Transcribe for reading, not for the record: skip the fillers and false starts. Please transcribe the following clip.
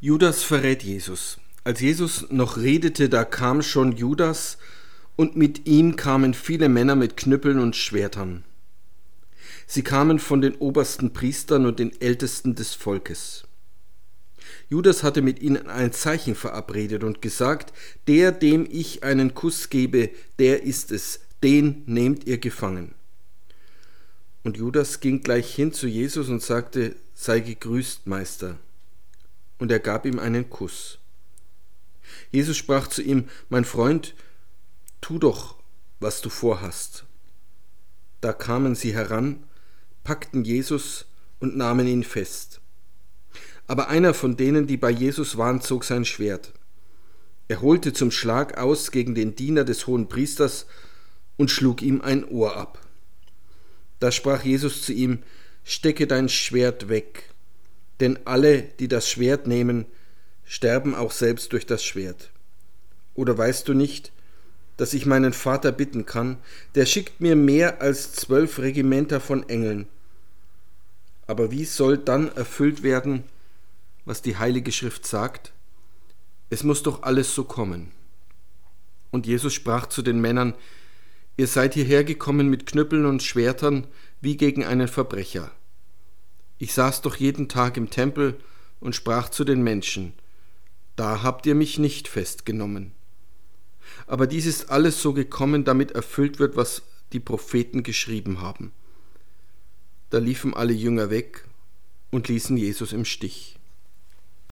Judas verrät Jesus. Als Jesus noch redete, da kam schon Judas, und mit ihm kamen viele Männer mit Knüppeln und Schwertern. Sie kamen von den obersten Priestern und den Ältesten des Volkes. Judas hatte mit ihnen ein Zeichen verabredet und gesagt: Der, dem ich einen Kuss gebe, der ist es, den nehmt ihr gefangen. Und Judas ging gleich hin zu Jesus und sagte: Sei gegrüßt, Meister. Und er gab ihm einen Kuss. Jesus sprach zu ihm: Mein Freund, tu doch, was du vorhast. Da kamen sie heran, packten Jesus und nahmen ihn fest. Aber einer von denen, die bei Jesus waren, zog sein Schwert. Er holte zum Schlag aus gegen den Diener des Hohenpriesters und schlug ihm ein Ohr ab. Da sprach Jesus zu ihm: Stecke dein Schwert weg, denn alle, die das Schwert nehmen, sterben auch selbst durch das Schwert. Oder weißt du nicht, dass ich meinen Vater bitten kann, der schickt mir mehr als 12 Regimenter von Engeln. Aber wie soll dann erfüllt werden, was die Heilige Schrift sagt? Es muss doch alles so kommen. Und Jesus sprach zu den Männern: Ihr seid hierher gekommen mit Knüppeln und Schwertern wie gegen einen Verbrecher. Ich saß doch jeden Tag im Tempel und sprach zu den Menschen: Da habt ihr mich nicht festgenommen. Aber dies ist alles so gekommen, damit erfüllt wird, was die Propheten geschrieben haben. Da liefen alle Jünger weg und ließen Jesus im Stich.